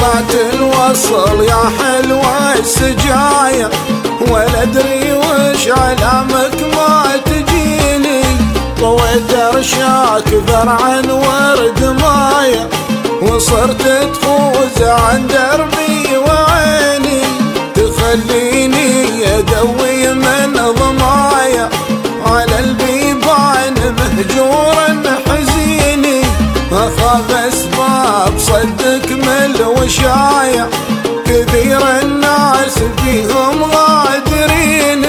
قطعت الوصل يا حلوة السجايا، ولا ادري وش علامك ما تجيني. طويت ارشاك ذرعا ورد مايا، وصرت تفوز عن دربي وعيني، تخليني ادوي من ضمايا على البيبان مهجورا حزيني. اخاف اسباب صدق من الوشايع، كثير الناس فيهم غادرين.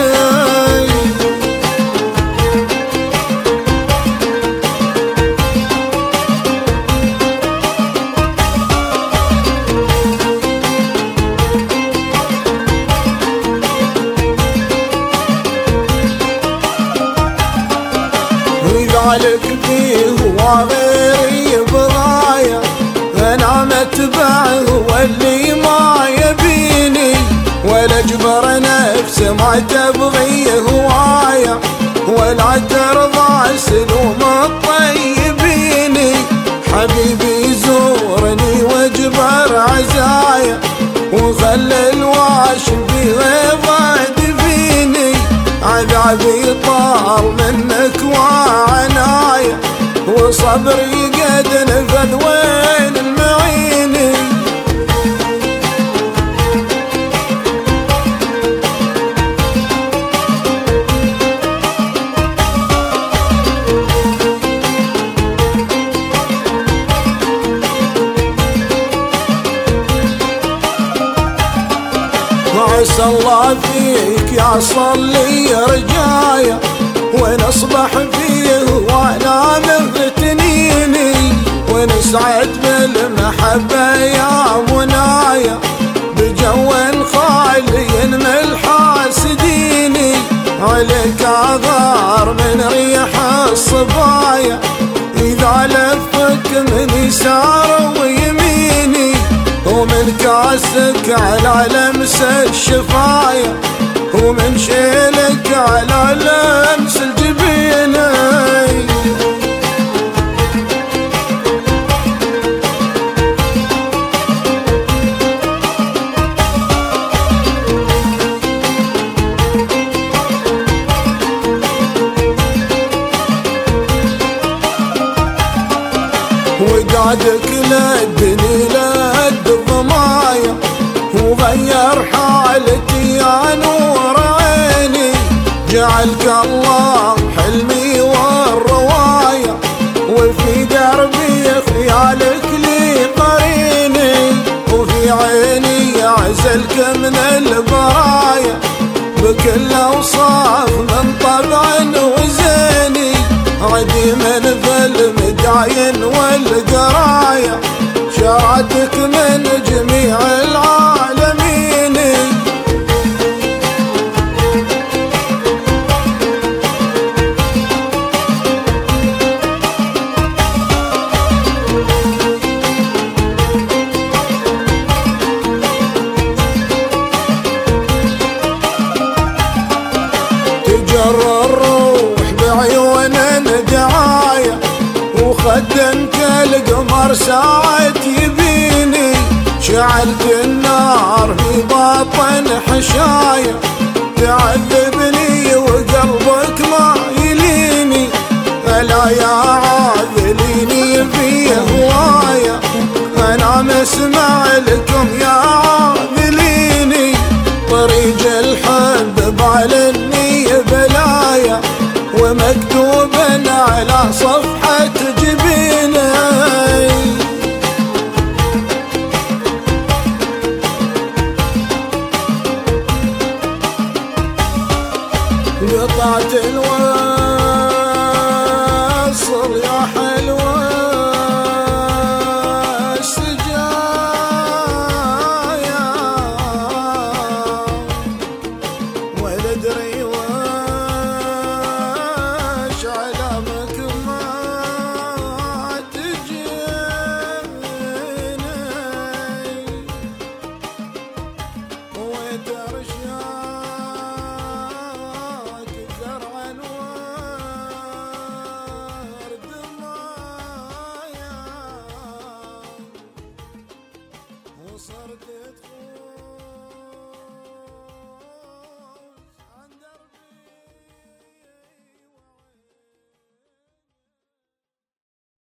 ذلك فيه وغيري بضايع، انا متبعه واللي ما يبيني، ولا اجبر نفسي ما تبغي هوايا، ولا ترضى سلوم الطيبين. حبيبي زورني واجبر عزايا، وخلي الواش في غيظه دفيني. عذابي طال منك وعنايا، وصبري قد نفذ وين المعيني. عسى الله فيك يا صلي رجايا، ونصبح فيه وانا مغتنيني، ونسعد بالمحبة يا منايا، بجو خالي من الحاسدين. عليك اغار من ريح الصبايا، اذا لفك من يسار ويميني، ومن كاسك على لمس الشفايا، ومن شيلك على لمس الجبين. وقعدك لدني لد الضمايا، وغير حالتي يا نور عيني. جعلك الله حلمي والروايا، وفي دربي خيالك لي قريني، وفي عيني عزلك من البرايا، بكل اوصاف من طبع وزيني. عدي من ظلم داين والقرايا، شرعتك من جميع العالمين. تجر الروح بعيون دعايا، وخدمت القمر ساعة يبيني. شعلت النار في باطن حشايا، تعذبني وقلبك ما يليني. ألا يا عاذليني في هوايا، أنا مسمع لكم يا عاذليني. طريق الحب بعلني بلايا، ومكتوب على صفحة جبيني. قطعت الوصل يا حلوة السجايا، ولا ادري وش علامك ما تجيني. وترشاك زرعا صرت تخون